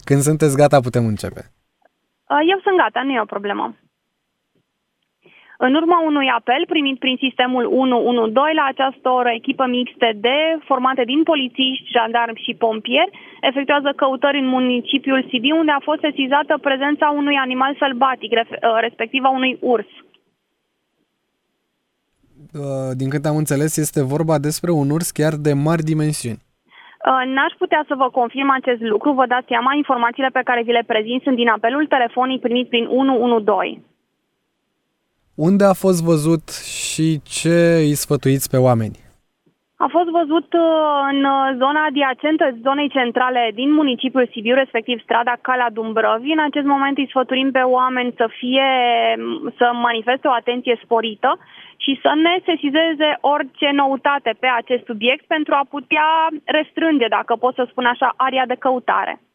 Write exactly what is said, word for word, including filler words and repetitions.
Când sunteți gata, putem începe. Eu sunt gata, nu e o problemă. În urma unui apel primit prin sistemul unu unu doi la această oră, echipă mixte D, formate din polițiști, jandarmi și pompieri, efectuează căutări în municipiul Sibiu, unde a fost sesizată prezența unui animal sălbatic, respectiv a unui urs. Din câte am înțeles, este vorba despre un urs chiar de mari dimensiuni. N-aș putea să vă confirm acest lucru, vă dați seama, informațiile pe care vi le prezint sunt din apelul telefonic primit prin unu unu doi. Unde a fost văzut și ce îi sfătuiți pe oameni? A fost văzut în zona adiacentă zonei centrale din municipiul Sibiu, respectiv strada Calea Dumbrăvii. În acest moment îi sfăturim pe oameni să fie, să manifeste o atenție sporită și să ne sesizeze orice noutate pe acest subiect pentru a putea restrânge, dacă pot să spun așa, area de căutare.